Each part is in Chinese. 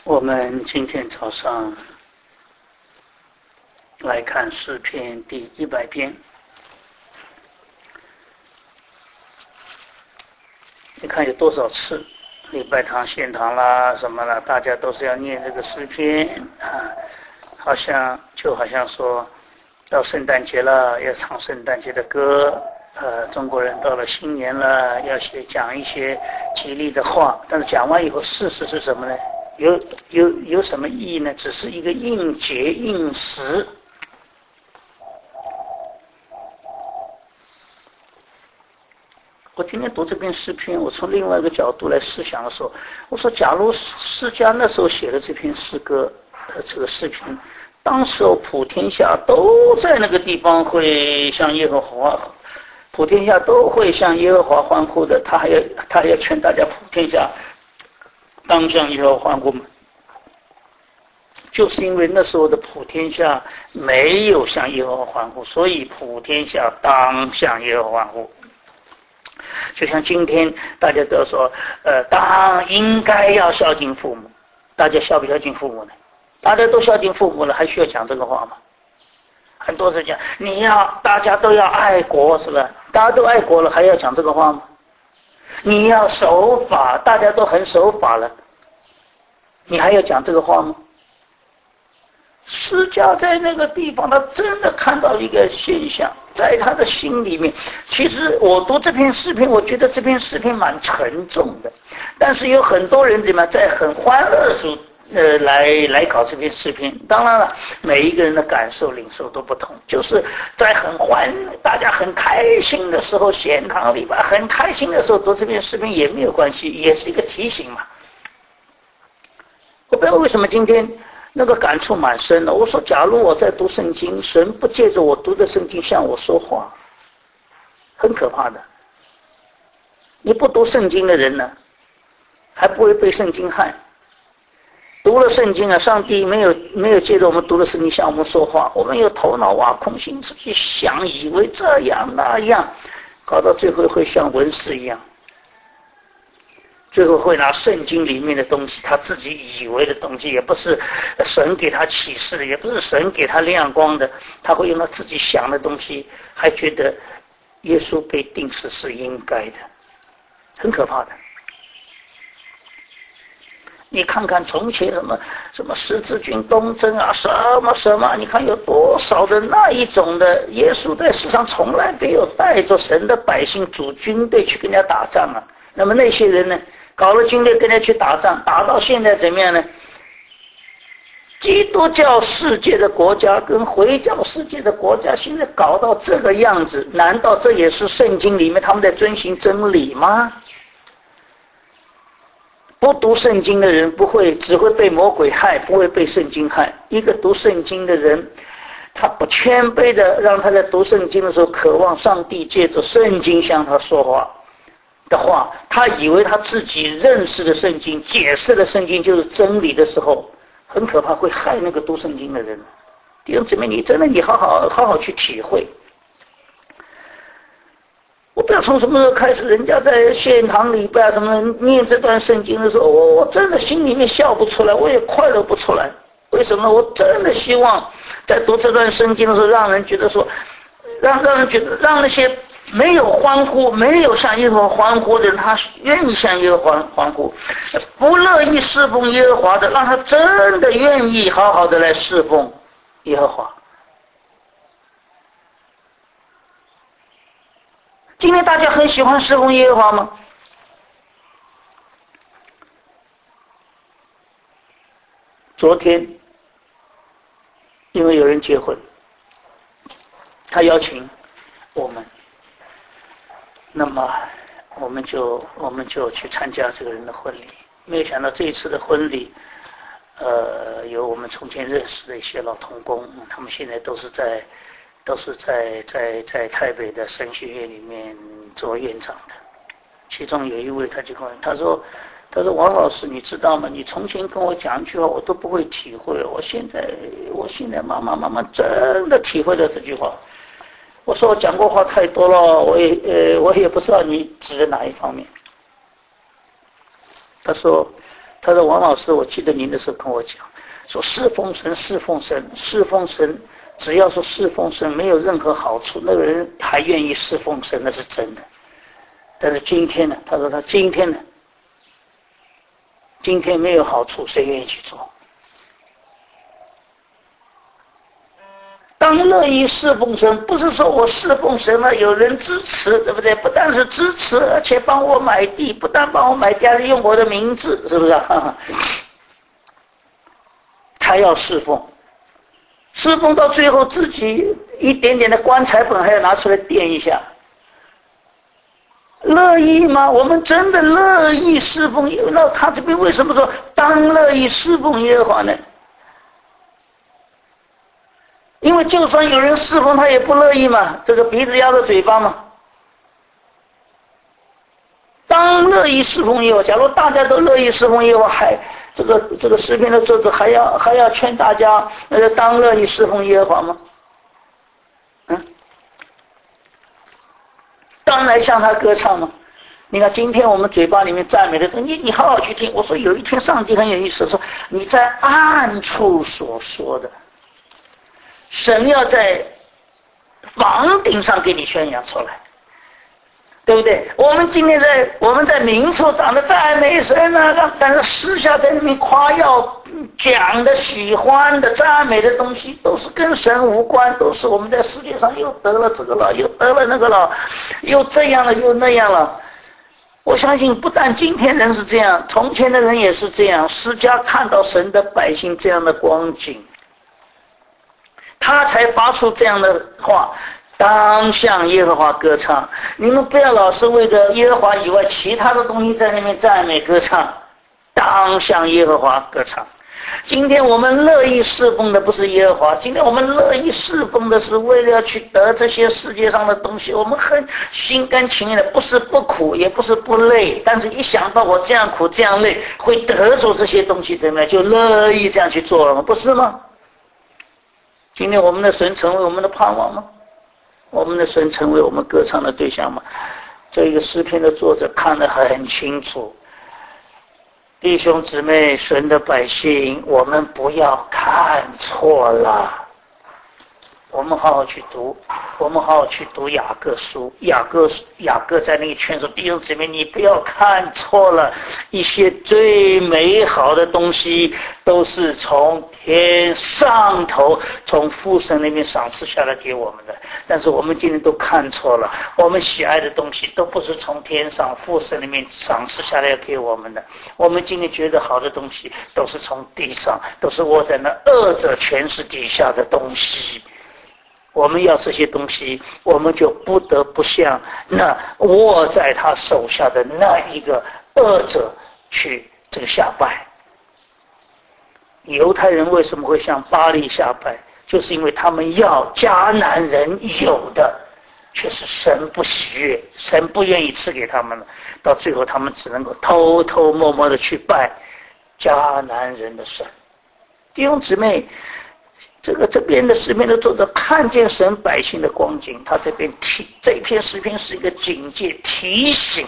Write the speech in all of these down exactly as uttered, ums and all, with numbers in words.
我们今天早上来看诗篇第一百篇。你看有多少次，礼拜堂、献堂啦什么啦，大家都是要念这个诗篇啊，好像就好像说到圣诞节了，要唱圣诞节的歌。呃，中国人到了新年了，要写讲一些吉利的话，但是讲完以后，事实是什么呢？有有有什么意义呢？只是一个应节应时。我今天读这篇诗篇，我从另外一个角度来思想的时候，我说，假如释迦那时候写的这篇诗歌，呃，这个诗篇，当时候普天下都在那个地方会向耶和华。普天下都会向耶和华欢呼的，他还要他还要劝大家普天下当向耶和华欢呼吗？就是因为那时候的普天下没有向耶和华欢呼，所以普天下当向耶和华欢呼。就像今天大家都说，呃，当应该要孝敬父母，大家孝不孝敬父母呢？大家都孝敬父母了，还需要讲这个话吗？很多人讲你要大家都要爱国，是吧？大家都爱国了，还要讲这个话吗？你要守法，大家都很守法了，你还要讲这个话吗？释迦在那个地方，他真的看到一个现象，在他的心里面。其实我读这篇诗篇，我觉得这篇诗篇蛮沉重的，但是有很多人怎么样，在很欢乐时呃，来来搞这篇诗篇。当然了，每一个人的感受领受都不同，就是在很欢大家很开心的时候，献堂礼拜很开心的时候读这篇诗篇也没有关系，也是一个提醒嘛。我不知道为什么今天那个感触蛮深的。我说，假如我在读圣经，神不借着我读的圣经向我说话，很可怕的。你不读圣经的人呢，还不会被圣经害。读了圣经啊，上帝没有没有借着我们读了圣经向我们说话，我们有头脑挖空心自己想，以为这样那样，搞到最后会像文士一样，最后会拿圣经里面的东西，他自己以为的东西，也不是神给他启示的，也不是神给他亮光的，他会用他自己想的东西，还觉得耶稣被钉死是应该的，很可怕的。你看看从前什么什么十字军东征啊，什么什么，你看有多少的那一种的，耶稣在世上从来没有带着神的百姓组军队去跟人家打仗啊。那么那些人呢，搞了军队跟人家去打仗，打到现在怎么样呢？基督教世界的国家跟回教世界的国家现在搞到这个样子，难道这也是圣经里面他们在遵循真理吗？不读圣经的人不会，只会被魔鬼害，不会被圣经害。一个读圣经的人，他不谦卑的让他在读圣经的时候渴望上帝借着圣经向他说话的话，他以为他自己认识的圣经、解释的圣经就是真理的时候，很可怕，会害那个读圣经的人。弟兄姊妹，你真的你好好好好去体会。我不知道从什么时候开始，人家在献堂礼拜什么念这段圣经的时候，我我真的心里面笑不出来，我也快乐不出来。为什么？我真的希望在读这段圣经的时候，让人觉得说，让让人觉得，让那些没有欢呼、没有向耶和华欢呼的人，他愿意向耶和华欢呼；不乐意侍奉耶和华的，让他真的愿意好好的来侍奉耶和华。今天大家很喜欢侍奉耶和华吗？昨天因为有人结婚，他邀请我们，那么我们就我们就去参加这个人的婚礼。没有想到这一次的婚礼，呃，有我们从前认识的一些老同工，他们现在都是在都是在在在台北的神学院里面做院长的。其中有一位他就跟我他说他说王老师，你知道吗？你从前跟我讲一句话我都不会体会，我现在我现在慢慢慢慢真的体会了这句话。我说我讲过话太多了，我也呃我也不知道你指的哪一方面。他说他说王老师，我记得您的时候跟我讲，说侍奉神，侍奉神，侍奉神，只要是侍奉神没有任何好处，那个人还愿意侍奉神，那是真的。但是今天呢，他说他今天呢，今天没有好处，谁愿意去做？当乐意侍奉神，不是说我侍奉神了有人支持，对不对？不但是支持，而且帮我买地，不但帮我买地，还是用我的名字，是不是啊？才要侍奉，侍奉到最后自己一点点的棺材本还要拿出来垫一下，乐意吗？我们真的乐意侍奉？那他这边为什么说当乐意侍奉耶和华呢？因为就算有人侍奉他也不乐意嘛，这个鼻子压着嘴巴嘛。当乐意侍奉耶和华，假如大家都乐意侍奉耶和华，还这个这个诗篇的作者还要还要劝大家呃当乐意侍奉耶和华吗？嗯，当来向他歌唱吗？你看今天我们嘴巴里面赞美的，你你好好去听。我说有一天上帝很有意思，说你在暗处所说的，神要在房顶上给你宣扬出来，对不对？我们今天在我们在明处长的赞美神啊，但是私下在那边夸耀讲的喜欢的赞美的东西都是跟神无关，都是我们在世界上又得了这个了，又得了那个了，又这样了又那样了。我相信不但今天人是这样，从前的人也是这样。释迦看到神的百姓这样的光景，他才发出这样的话，当向耶和华歌唱。你们不要老是为着耶和华以外其他的东西在那边赞美歌唱，当向耶和华歌唱。今天我们乐意侍奉的不是耶和华，今天我们乐意侍奉的是为了要去得这些世界上的东西，我们很心甘情愿的，不是不苦也不是不累，但是一想到我这样苦这样累会得着这些东西，怎么样就乐意这样去做了吗？不是吗？今天我们的神成为我们的盼望吗？我们的神成为我们歌唱的对象吗？这个诗篇的作者看得很清楚，弟兄姊妹，神的百姓，我们不要看错了。我们好好去读，我们好好去读雅各书。雅各雅各在那个劝说弟兄姊妹，你不要看错了，一些最美好的东西都是从天上头，从父神那边赏赐下来给我们的。但是我们今天都看错了，我们喜爱的东西都不是从天上父神那边赏赐下来给我们的。我们今天觉得好的东西，都是从地上，都是握在那恶者权势底下的东西。我们要这些东西，我们就不得不向那握在他手下的那一个恶者去这个下拜。犹太人为什么会向巴力下拜？就是因为他们要迦南人有的，却是神不喜悦，神不愿意赐给他们了。到最后他们只能够偷偷摸摸的去拜迦南人的神。弟兄姊妹，这个这边的诗篇的作者看见神百姓的光景，他这边提这篇诗篇是一个警戒提醒，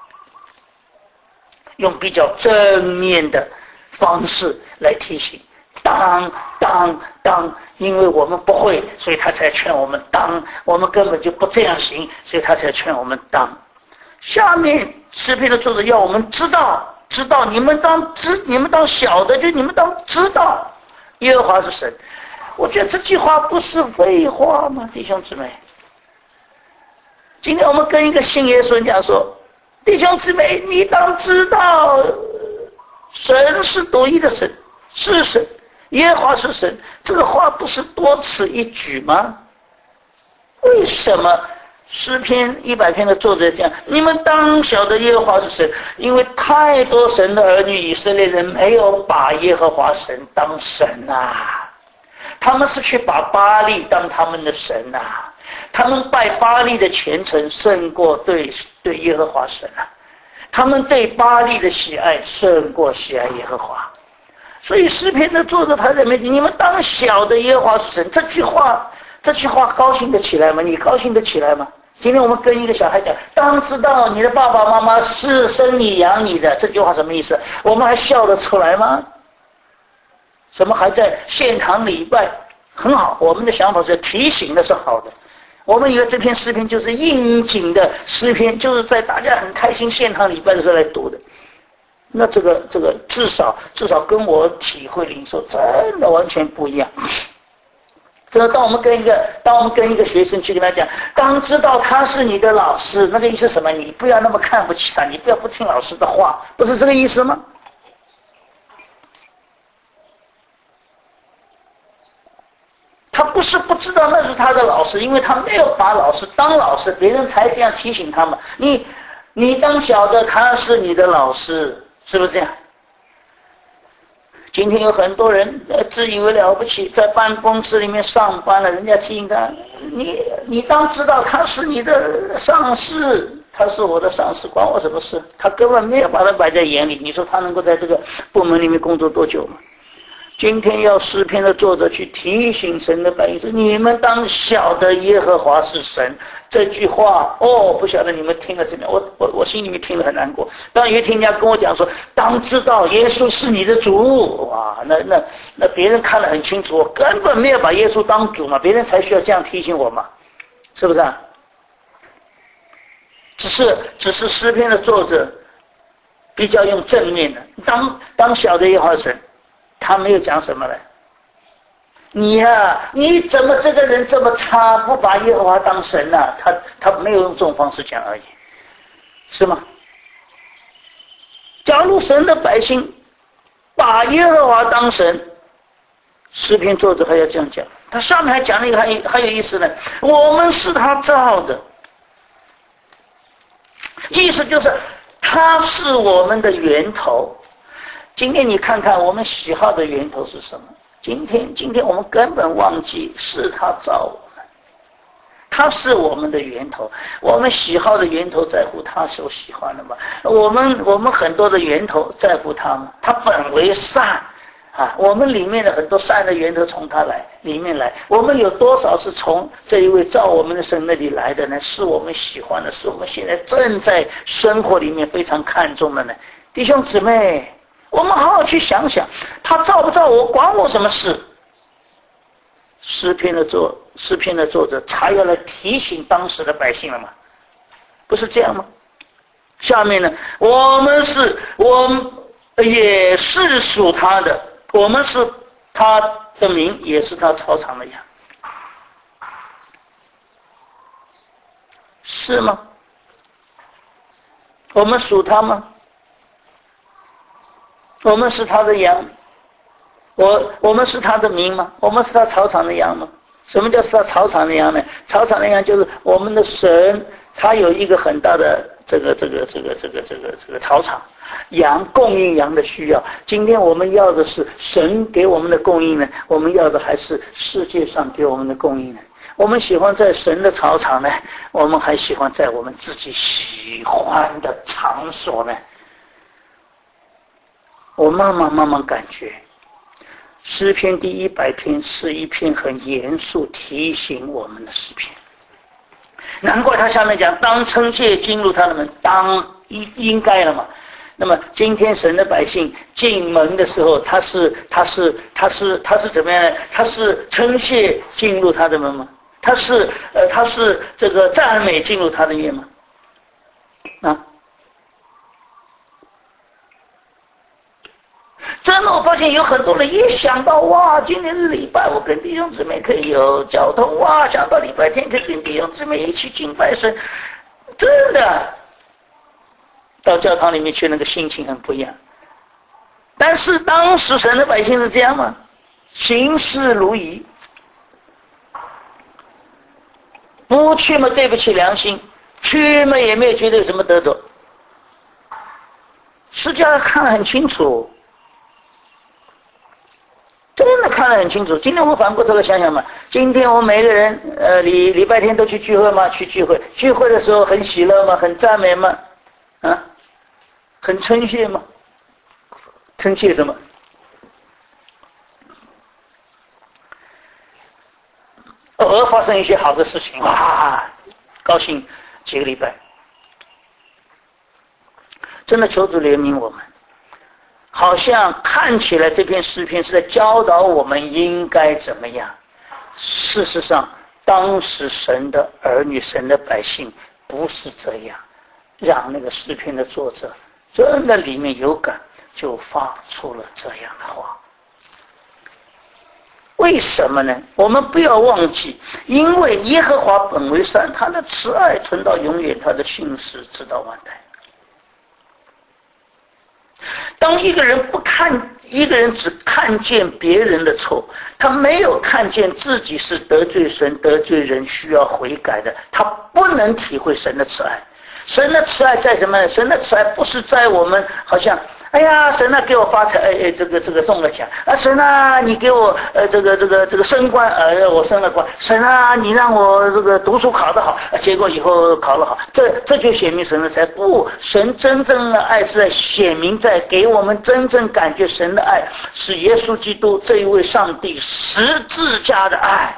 用比较正面的方式来提醒，当当当，因为我们不会，所以他才劝我们当，我们根本就不这样行，所以他才劝我们当。下面诗篇的作者要我们知道，知道你们当知，你们当晓得，就你们当知道，耶和华是神。我觉得这句话不是废话吗？弟兄姊妹，今天我们跟一个信耶稣人讲说，弟兄姊妹，你当知道，神是独一的神，是神，耶和华是神，这个话不是多此一举吗？为什么诗篇一百篇的作者讲，你们当晓得耶和华是神？因为太多神的儿女以色列人没有把耶和华神当神啊，他们是去把巴力当他们的神啊，他们拜巴力的虔诚胜过对对耶和华神啊，他们对巴力的喜爱胜过喜爱耶和华。所以诗篇的作者他认为，你们当晓得耶和华是神，这句话这句话高兴得起来吗？你高兴得起来吗？ 今天我们跟一个小孩讲，当知道你的爸爸妈妈是生你养你的，这句话什么意思？我们还笑得出来吗？什么还在献堂礼拜？很好，我们的想法是提醒的是好的。我们以为这篇诗篇就是应景的诗篇，就是在大家很开心献堂礼拜的时候来读的。那这个这个至少至少跟我体会领受真的完全不一样。这当我们跟一个当我们跟一个学生去跟他讲，当知道他是你的老师，那个意思是什么？你不要那么看不起他，你不要不听老师的话，不是这个意思吗？他不是不知道那是他的老师，因为他没有把老师当老师，别人才这样提醒他们。你你当晓得他是你的老师，是不是这样？今天有很多人呃自以为了不起，在办公室里面上班了，人家提醒他，你你当知道他是你的上司，他是我的上司，关我什么事？他根本没有把他摆在眼里。你说他能够在这个部门里面工作多久吗？今天要诗篇的作者去提醒神的百姓说，你们当晓得耶和华是神。这句话哦，不晓得你们听了怎么样？我我我心里面听了很难过。当有一天人家跟我讲说，当知道耶稣是你的主，哇，那那那别人看得很清楚，我根本没有把耶稣当主嘛，别人才需要这样提醒我嘛，是不是啊？只是只是诗篇的作者比较用正面的，当当晓得耶和华神。他没有讲什么呢？你呀、啊，你怎么这个人这么差，不把耶和华当神呢、啊？他他没有用这种方式讲而已，是吗？假如神的百姓把耶和华当神，诗篇作者还要这样讲。他上面还讲了一个还有还有意思呢，我们是他造的，意思就是他是我们的源头。今天你看看我们喜好的源头是什么？今天今天我们根本忘记是他造我们，他是我们的源头。我们喜好的源头在乎他所喜欢的吗？我们我们很多的源头在乎他吗？他本为善啊，我们里面的很多善的源头从他来里面来。我们有多少是从这一位造我们的神那里来的呢？是我们喜欢的，是我们现在正在生活里面非常看重的呢？弟兄姊妹，我们好好去想想，他造不造我，管我什么事？诗篇的作诗篇的作者才要来提醒当时的百姓了吗？不是这样吗？下面呢，我们是我们也是属他的，我们是他的民，也是他草场的羊，是吗？我们属他吗？我们是他的羊，我我们是他的民吗？我们是他草场的羊吗？什么叫是他草场的羊呢？草场的羊就是我们的神，他有一个很大的这个这个这个这个这个这个草场，羊供应羊的需要。今天我们要的是神给我们的供应呢，我们要的还是世界上给我们的供应呢？我们喜欢在神的草场呢，我们还喜欢在我们自己喜欢的场所呢？我慢慢慢慢感觉，诗篇第一百篇是一篇很严肃提醒我们的诗篇。难怪他下面讲，当称谢进入他的门，当应应该了嘛。那么今天神的百姓进门的时候，他是他是他是他是怎么样呢？他是称谢进入他的门吗？他是呃他是这个赞美进入他的院吗？啊？真的，我发现有很多人一想到哇，今天是礼拜，我跟弟兄姊妹可以有交通，哇，想到礼拜天可以跟弟兄姊妹一起敬拜神，真的，到教堂里面去那个心情很不一样。但是当时神的百姓是这样吗？行事如仪，不去嘛对不起良心，去嘛也没有觉得有什么得着。释迦看得很清楚。真的看得很清楚。今天我们反过头来想想嘛，今天我们每个人呃礼礼拜天都去聚会吗？去聚会，聚会的时候很喜乐吗？很赞美吗？啊，很称谢吗？称谢什么？偶尔发生一些好的事情，哇， 高兴几个礼拜。真的求主怜悯我们，好像看起来这篇诗篇是在教导我们应该怎么样，事实上当时神的儿女神的百姓不是这样，让那个诗篇的作者真的里面有感，就发出了这样的话。为什么呢？我们不要忘记，因为耶和华本为善，他的慈爱存到永远，他的信实直到万代。当一个人不看，一个人只看见别人的错，他没有看见自己是得罪神、得罪人，需要悔改的，他不能体会神的慈爱。神的慈爱在什么呢？神的慈爱不是在我们好像哎呀，神啊，给我发财，哎哎，这个这个中了奖啊！神啊，你给我呃这个这个这个升官，呃我升了官。神啊，你让我这个读书考得好，结果以后考了好，这这就显明神的才不，神真正的爱是在显明在给我们真正感觉神的爱，是耶稣基督这一位上帝十字架的爱。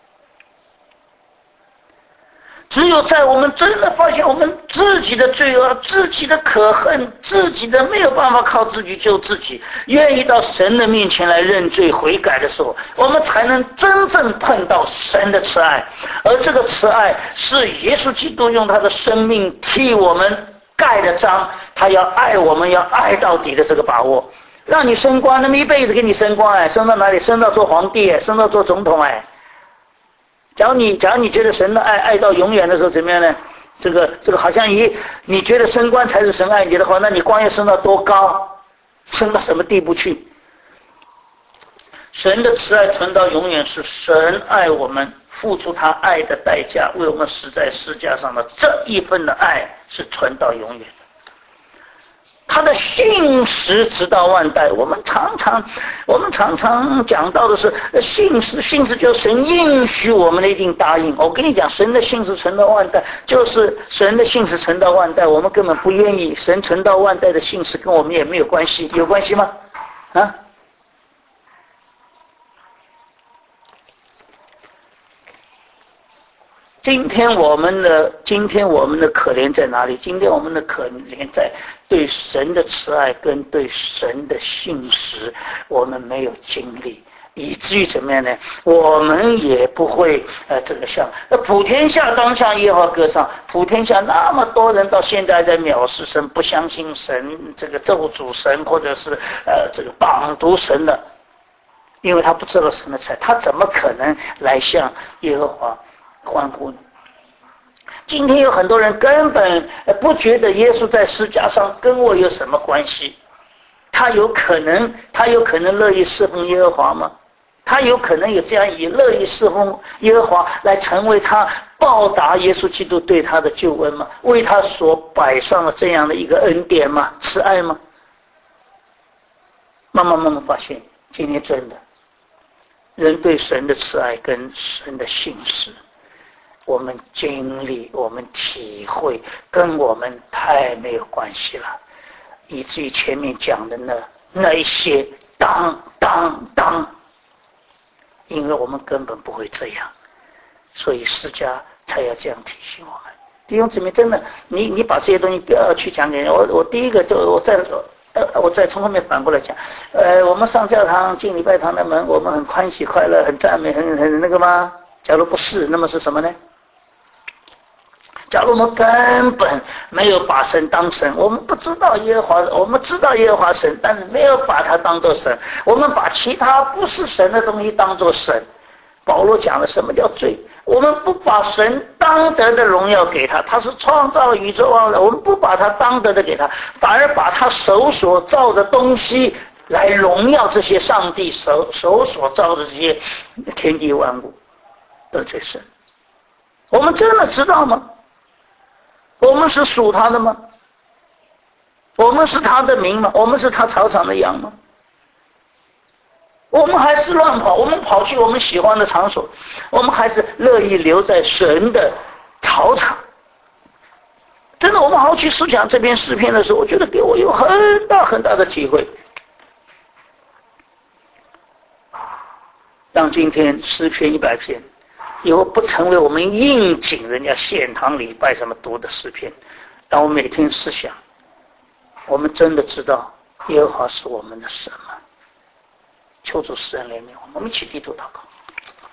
只有在我们真的发现我们自己的罪恶、自己的可恨、自己的没有办法靠自己救自己，愿意到神的面前来认罪悔改的时候，我们才能真正碰到神的慈爱。而这个慈爱是耶稣基督用他的生命替我们盖的章，他要爱我们，要爱到底的这个把握，让你升官，那么一辈子给你升官，哎，升到哪里？升到做皇帝，升到做总统，哎。假如你假如你觉得神的爱爱到永远的时候怎么样呢？这个这个好像一你觉得升官才是神爱你的话，那你官要升到多高？升到什么地步去？神的慈爱存到永远，是神爱我们，付出他爱的代价，为我们死在十字架上的这一份的爱是存到永远。他的信实直到万代，我们常常我们常常讲到的是信实，信实就是神应许我们的一定答应。我跟你讲，神的信实存到万代，就是神的信实存到万代，我们根本不愿意神存到万代的信实跟我们也没有关系，有关系吗？啊？今天我们的今天我们的可怜在哪里？今天我们的可怜在对神的慈爱跟对神的信实，我们没有经历，以至于怎么样呢？我们也不会呃，这个像那普天下当向耶和华歌唱，普天下那么多人到现在在藐视神，不相信神，这个咒诅神，或者是呃这个绑读神的，因为他不知道神的慈爱，他怎么可能来向耶和华欢呼？今天有很多人根本不觉得耶稣在十字架上跟我有什么关系，他有可能他有可能乐意侍奉耶和华吗？他有可能有这样以乐意侍奉耶和华来成为他报答耶稣基督对他的救恩吗？为他所摆上了这样的一个恩典吗？慈爱吗？慢慢慢慢发现，今天真的人对神的慈爱跟神的信实，我们经历我们体会跟我们太没有关系了，以至于前面讲的那那一些当当当，因为我们根本不会这样，所以释迦才要这样提醒我们。弟兄姊妹，真的你你把这些东西不要去讲给人。我我第一个就我再呃我再从后面反过来讲，呃我们上教堂进礼拜堂的门，我们很欢喜快乐，很赞美，很很那个吗？假如不是，那么是什么呢？假如我们根本没有把神当神，我们不知道耶和华，我们知道耶和华神，但是没有把它当作神，我们把其他不是神的东西当作神。保罗讲了什么叫罪，我们不把神当得的荣耀给他，他是创造宇宙万物，我们不把他当得的给他，反而把他手所造的东西来荣耀这些上帝手手所造的这些天地万物，得罪神。我们真的知道吗？我们是属他的吗？我们是他的民吗？我们是他草场的羊吗？我们还是乱跑，我们跑去我们喜欢的场所，我们还是乐意留在神的草场。真的，我们好去思想这篇诗篇的时候，我觉得给我有很大很大的体会。让今天诗篇一百篇以后不成为我们应景人家献堂礼拜什么读的诗篇，让我每天思想，我们真的知道耶和华是我们的神吗？求主施恩怜悯我们，我们一起低头祷告。